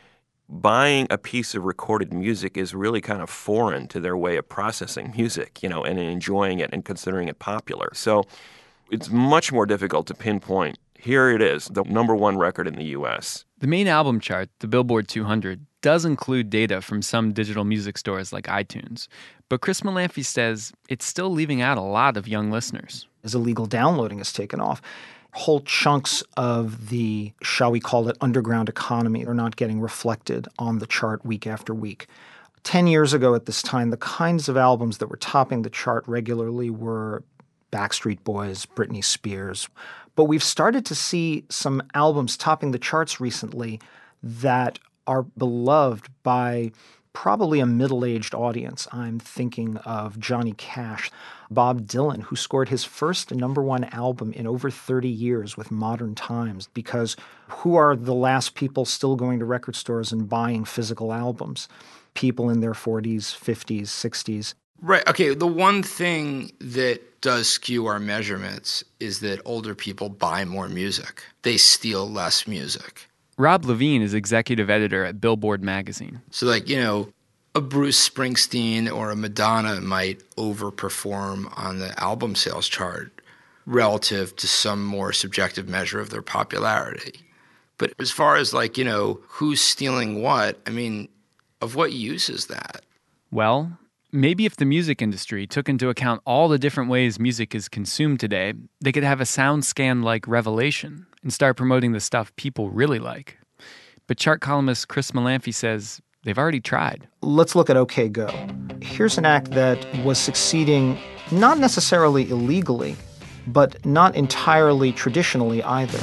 buying a piece of recorded music is really kind of foreign to their way of processing music, you know, and enjoying it and considering it popular. So it's much more difficult to pinpoint. Here it is, the number one record in the U.S. The main album chart, the Billboard 200, does include data from some digital music stores like iTunes. But Chris Malanphy says it's still leaving out a lot of young listeners. As illegal downloading has taken off, whole chunks of the, shall we call it, underground economy are not getting reflected on the chart week after week. 10 years ago at this time, the kinds of albums that were topping the chart regularly were Backstreet Boys, Britney Spears. But we've started to see some albums topping the charts recently that are beloved by probably a middle-aged audience. I'm thinking of Johnny Cash, Bob Dylan, who scored his first number one album in over 30 years with Modern Times, because who are the last people still going to record stores and buying physical albums? People in their 40s, 50s, 60s. Right. Okay. The one thing that does skew our measurements is that older people buy more music. They steal less music. Rob Levine is executive editor at Billboard magazine. So, like, you know, a Bruce Springsteen or a Madonna might overperform on the album sales chart relative to some more subjective measure of their popularity. But as far as, like, you know, who's stealing what, I mean, of what use is that? Well, maybe if the music industry took into account all the different ways music is consumed today, they could have a SoundScan-like revelation and start promoting the stuff people really like. But chart columnist Chris Malanphy says they've already tried. Let's look at OK Go. Here's an act that was succeeding not necessarily illegally, but not entirely traditionally either.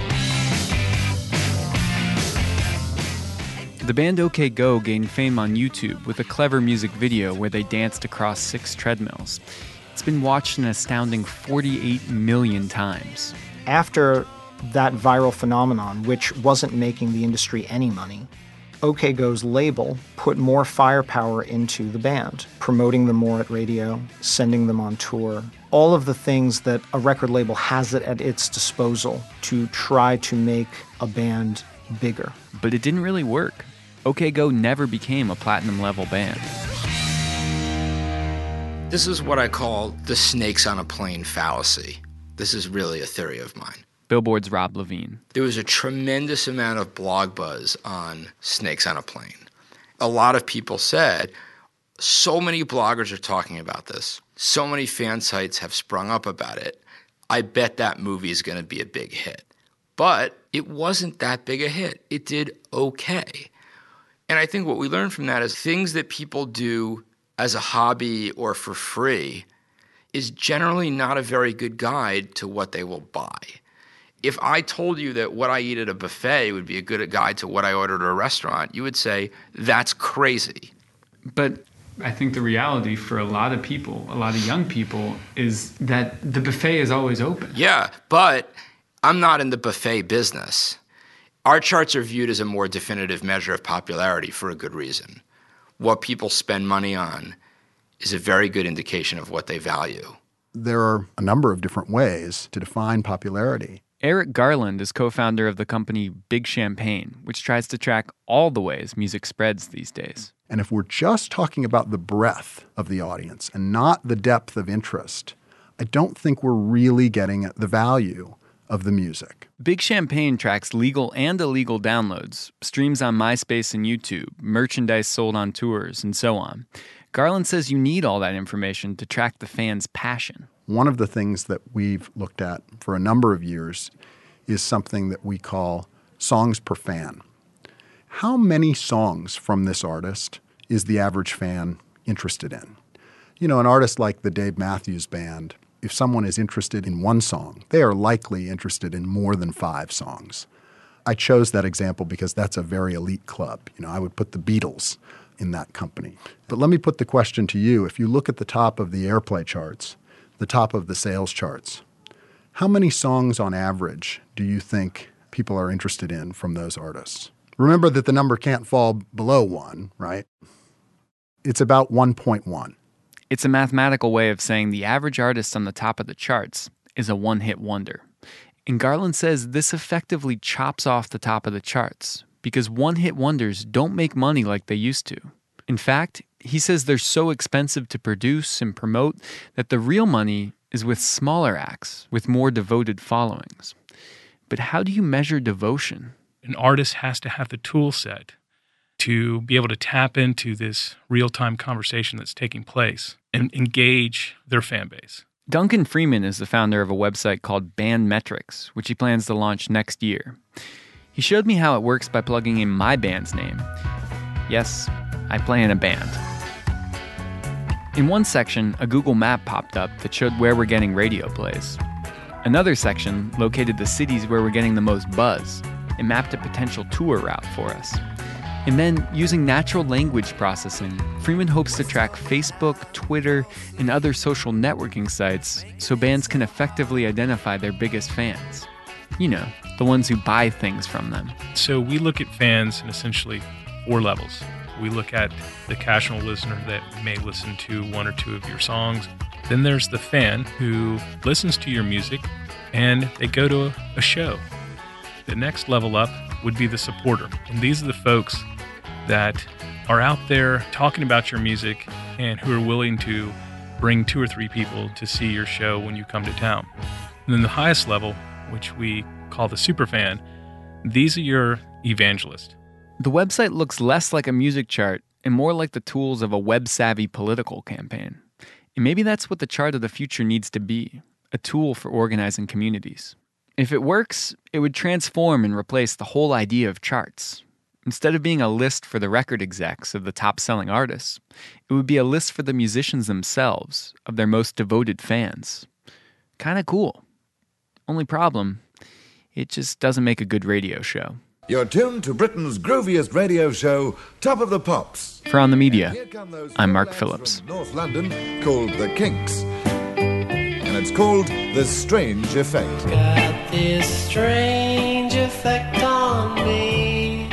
The band OK Go gained fame on YouTube with a clever music video where they danced across 6 treadmills. It's been watched an astounding 48 million times. After that viral phenomenon, which wasn't making the industry any money, OK Go's label put more firepower into the band, promoting them more at radio, sending them on tour, all of the things that a record label has at its disposal to try to make a band bigger. But it didn't really work. OK Go never became a platinum-level band. This is what I call the snakes on a plane fallacy. This is really a theory of mine. Billboard's Rob Levine. There was a tremendous amount of blog buzz on Snakes on a Plane. A lot of people said, so many bloggers are talking about this. So many fan sites have sprung up about it. I bet that movie is going to be a big hit. But it wasn't that big a hit. It did okay. And I think what we learned from that is things that people do as a hobby or for free is generally not a very good guide to what they will buy. If I told you that what I eat at a buffet would be a good guide to what I ordered at a restaurant, you would say, that's crazy. But I think the reality for a lot of people, a lot of young people, is that the buffet is always open. Yeah, but I'm not in the buffet business. Our charts are viewed as a more definitive measure of popularity for a good reason. What people spend money on is a very good indication of what they value. There are a number of different ways to define popularity. Eric Garland is co-founder of the company Big Champagne, which tries to track all the ways music spreads these days. And if we're just talking about the breadth of the audience and not the depth of interest, I don't think we're really getting at the value of the music. Big Champagne tracks legal and illegal downloads, streams on MySpace and YouTube, merchandise sold on tours, and so on. Garland says you need all that information to track the fans' passion. One of the things that we've looked at for a number of years is something that we call songs per fan. How many songs from this artist is the average fan interested in? You know, an artist like the Dave Matthews Band, if someone is interested in one song, they are likely interested in more than 5 songs. I chose that example because that's a very elite club. You know, I would put the Beatles in that company. But let me put the question to you. If you look at the top of the airplay charts, the top of the sales charts, how many songs on average do you think people are interested in from those artists? Remember that the number can't fall below 1, right? It's about 1.1. It's a mathematical way of saying the average artist on the top of the charts is a one-hit wonder. And Garland says this effectively chops off the top of the charts because one-hit wonders don't make money like they used to. In fact, he says they're so expensive to produce and promote that the real money is with smaller acts with more devoted followings. But how do you measure devotion? An artist has to have the tool set to be able to tap into this real-time conversation that's taking place and engage their fan base. Duncan Freeman is the founder of a website called Band Metrics, which he plans to launch next year. He showed me how it works by plugging in my band's name. Yes, I play in a band. In one section, a Google map popped up that showed where we're getting radio plays. Another section located the cities where we're getting the most buzz. It mapped a potential tour route for us. And then, using natural language processing, Freeman hopes to track Facebook, Twitter, and other social networking sites so bands can effectively identify their biggest fans. You know, the ones who buy things from them. So we look at fans in essentially 4 levels. We look at the casual listener that may listen to 1 or 2 of your songs. Then there's the fan who listens to your music and they go to a show. The next level up would be the supporter. And these are the folks that are out there talking about your music and who are willing to bring 2 or 3 people to see your show when you come to town. And then the highest level, which we call the superfan, these are your evangelists. The website looks less like a music chart and more like the tools of a web-savvy political campaign. And maybe that's what the chart of the future needs to be, a tool for organizing communities. If it works, it would transform and replace the whole idea of charts. Instead of being a list for the record execs of the top-selling artists, it would be a list for the musicians themselves, of their most devoted fans. Kinda cool. Only problem, it just doesn't make a good radio show. You're tuned to Britain's grooviest radio show, Top of the Pops. For On the Media, I'm Mark Phillips. North London, called The Kinks. And it's called The Strange Effect. Got this strange effect on me,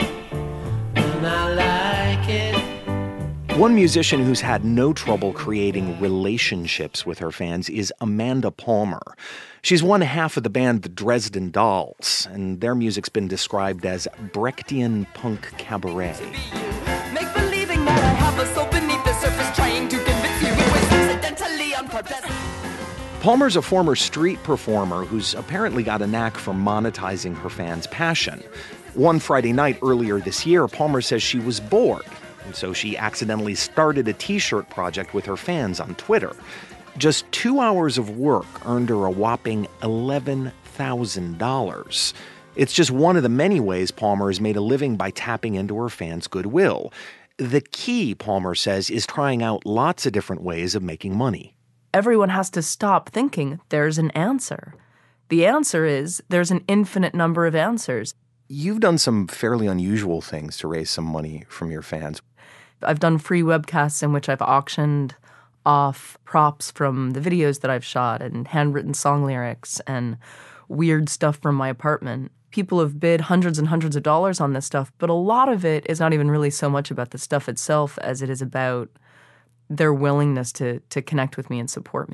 and I like it. One musician who's had no trouble creating relationships with her fans is Amanda Palmer. She's one half of the band The Dresden Dolls, and their music's been described as Brechtian punk cabaret. Make believing that I have a soul beneath the surface, trying to convince you it was accidentally on purpose. Palmer's a former street performer who's apparently got a knack for monetizing her fans' passion. One Friday night earlier this year, Palmer says she was bored, and so she accidentally started a t-shirt project with her fans on Twitter. Just 2 hours of work earned her a whopping $11,000. It's just one of the many ways Palmer has made a living by tapping into her fans' goodwill. The key, Palmer says, is trying out lots of different ways of making money. Everyone has to stop thinking there's an answer. The answer is there's an infinite number of answers. You've done some fairly unusual things to raise some money from your fans. I've done free webcasts in which I've auctioned off props from the videos that I've shot and handwritten song lyrics and weird stuff from my apartment. People have bid hundreds and hundreds of dollars on this stuff, but a lot of it is not even really so much about the stuff itself as it is about their willingness to connect with me and support me.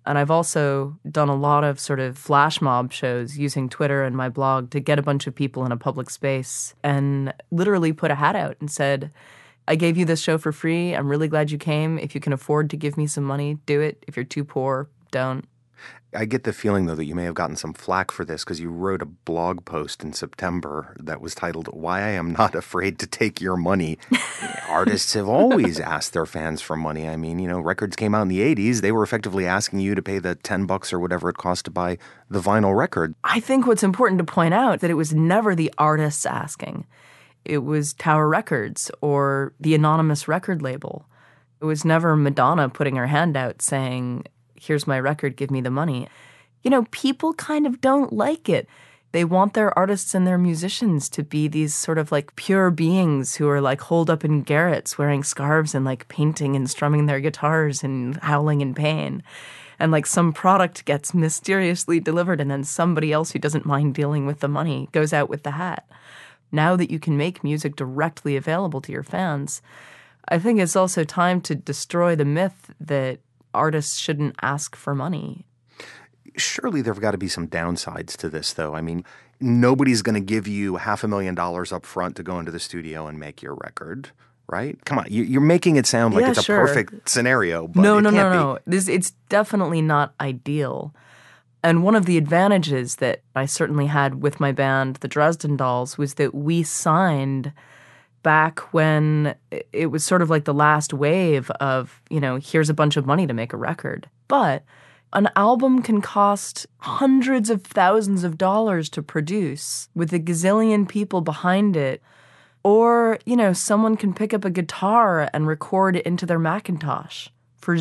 And I've also done a lot of sort of flash mob shows using Twitter and my blog to get a bunch of people in a public space and literally put a hat out and said, I gave you this show for free. I'm really glad you came. If you can afford to give me some money, do it. If you're too poor, don't. I get the feeling, though, that you may have gotten some flack for this because you wrote a blog post in September that was titled, Why I Am Not Afraid to Take Your Money. Artists have always asked their fans for money. I mean, records came out in the 80s. They were effectively asking you to pay the $10 or whatever it cost to buy the vinyl record. I think what's important to point out that it was never the artists asking. It was Tower Records or the anonymous record label. It was never Madonna putting her hand out saying, here's my record, give me the money. People kind of don't like it. They want their artists and their musicians to be these sort of like pure beings who are like holed up in garrets wearing scarves and like painting and strumming their guitars and howling in pain. And like some product gets mysteriously delivered and then somebody else who doesn't mind dealing with the money goes out with the hat. Now that you can make music directly available to your fans, I think it's also time to destroy the myth that artists shouldn't ask for money. Surely there have got to be some downsides to this, though. I mean, nobody's going to give you $500,000 up front to go into the studio and make your record, right? Come on, you're making it sound like it's a perfect scenario, but No. It's definitely not ideal. And one of the advantages that I certainly had with my band, the Dresden Dolls, was that we signed back when it was sort of like the last wave of, here's a bunch of money to make a record. But an album can cost hundreds of thousands of dollars to produce with a gazillion people behind it. Or, someone can pick up a guitar and record it into their Macintosh for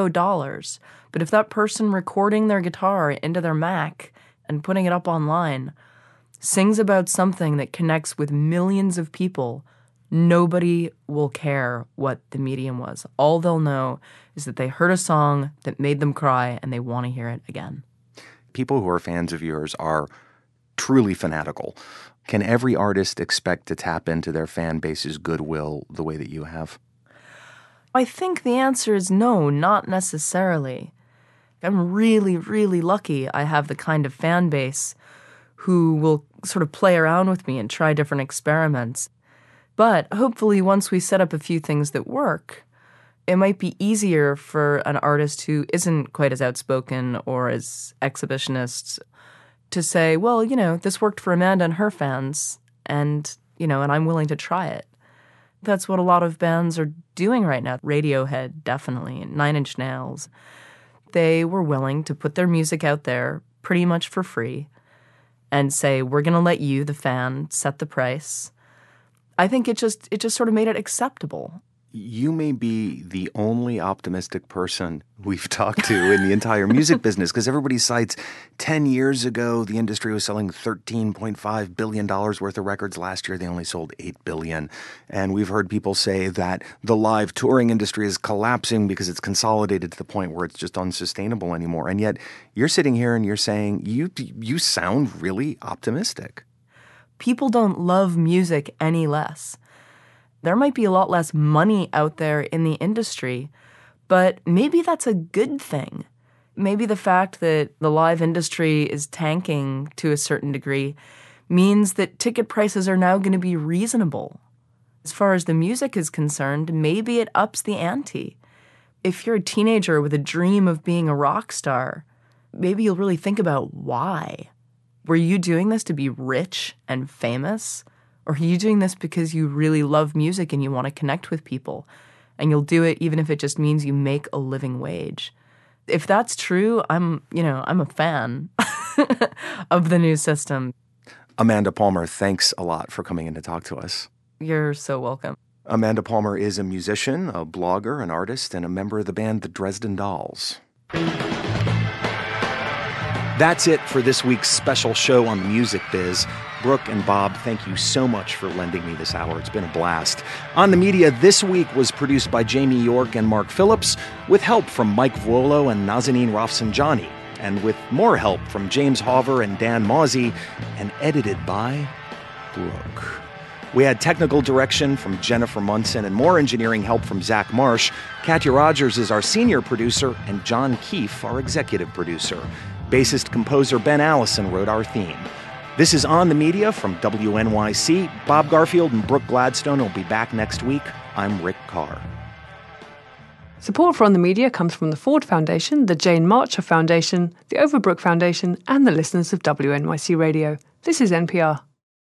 $0. But if that person recording their guitar into their Mac and putting it up online sings about something that connects with millions of people, nobody will care what the medium was. All they'll know is that they heard a song that made them cry and they want to hear it again. People who are fans of yours are truly fanatical. Can every artist expect to tap into their fan base's goodwill the way that you have? I think the answer is no, not necessarily. I'm really, really lucky I have the kind of fan base who will sort of play around with me and try different experiments. But hopefully once we set up a few things that work, it might be easier for an artist who isn't quite as outspoken or as exhibitionist to say, well, this worked for Amanda and her fans, and I'm willing to try it. That's what a lot of bands are doing right now. Radiohead, definitely, and Nine Inch Nails. They were willing to put their music out there pretty much for free and say, we're going to let you, the fan, set the price. I think it just sort of made it acceptable. You may be the only optimistic person we've talked to in the entire music business, because everybody cites 10 years ago, the industry was selling $13.5 billion worth of records. Last year, they only sold $8 billion. And we've heard people say that the live touring industry is collapsing because it's consolidated to the point where it's just unsustainable anymore. And yet you're sitting here and you're saying you sound really optimistic. People don't love music any less. There might be a lot less money out there in the industry, but maybe that's a good thing. Maybe the fact that the live industry is tanking to a certain degree means that ticket prices are now going to be reasonable. As far as the music is concerned, maybe it ups the ante. If you're a teenager with a dream of being a rock star, maybe you'll really think about why. Were you doing this to be rich and famous? Or are you doing this because you really love music and you want to connect with people? And you'll do it even if it just means you make a living wage. If that's true, I'm a fan of the new system. Amanda Palmer, thanks a lot for coming in to talk to us. You're so welcome. Amanda Palmer is a musician, a blogger, an artist, and a member of the band The Dresden Dolls. That's it for this week's special show on the Music Biz. Brooke and Bob, thank you so much for lending me this hour. It's been a blast. On the Media this week was produced by Jamie York and Mark Phillips, with help from Mike Vuolo and Nazanin Rafsanjani, and with more help from James Hover and Dan Mawsey, and edited by Brooke. We had technical direction from Jennifer Munson and more engineering help from Zach Marsh. Katya Rogers is our senior producer, and John Keefe, our executive producer. Bassist-composer Ben Allison wrote our theme. This is On the Media from WNYC. Bob Garfield and Brooke Gladstone will be back next week. I'm Rick Carr. Support for On the Media comes from the Ford Foundation, the Jane Marcher Foundation, the Overbrook Foundation, and the listeners of WNYC Radio. This is NPR.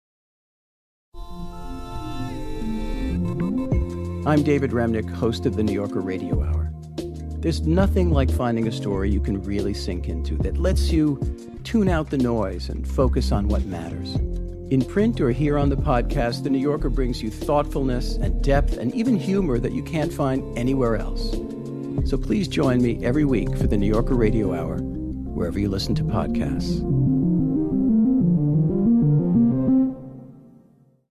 I'm David Remnick, host of the New Yorker Radio Hour. There's nothing like finding a story you can really sink into that lets you tune out the noise and focus on what matters. In print or here on the podcast, The New Yorker brings you thoughtfulness and depth and even humor that you can't find anywhere else. So please join me every week for the New Yorker Radio Hour, wherever you listen to podcasts.